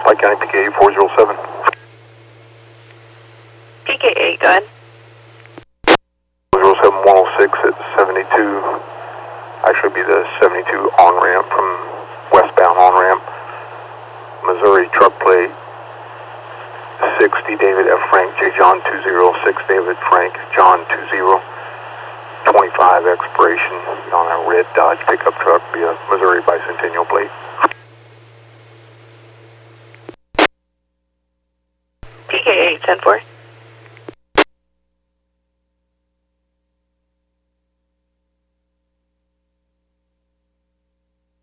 Pike County PK 407. PK8, go ahead. 407 106 at 72. Actually be the 72 on-ramp from westbound on-ramp. Missouri truck plate 60 David F. Frank J. John 206 David Frank John 20. 25 expiration on a red Dodge pickup truck, be a Missouri Bicentennial plate. PK8, 10-4.